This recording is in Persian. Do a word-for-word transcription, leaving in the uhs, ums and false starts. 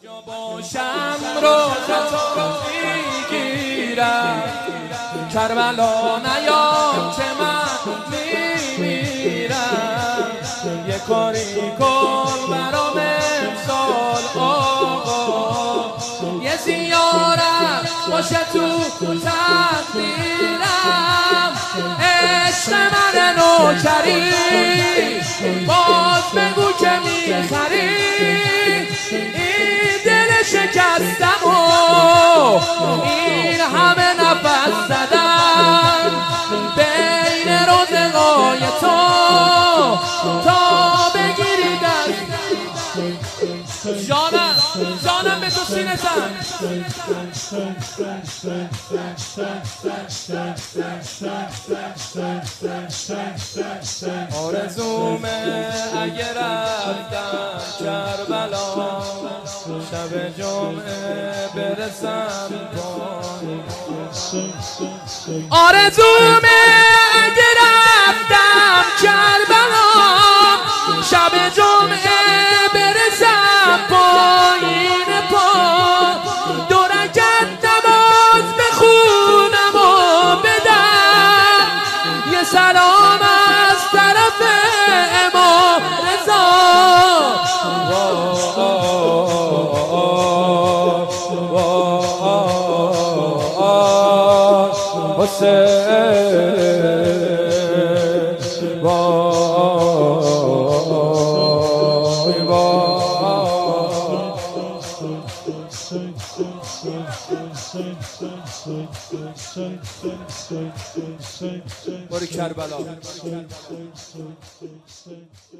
یا باشم روزت رو میگیرم کربلا نیام که من میمیرم یه کاری کن برام امسال آقا یه زیارت باشه تو تقدیرم عشق من نوکری باز بگو که میخری شکستم و این همه نفس زدم بین روزگای تو تا بگیری دست جانم جانم به تو سینه زن آرزومه اگه رفتم کربلا شب جمعه برسم پایین آرزومه اگه رفتم کربلا شب جمعه برسم پایین پا دو رکعت نماز بخونم و بدم یه سلام از طرف امام رضا باری کربلا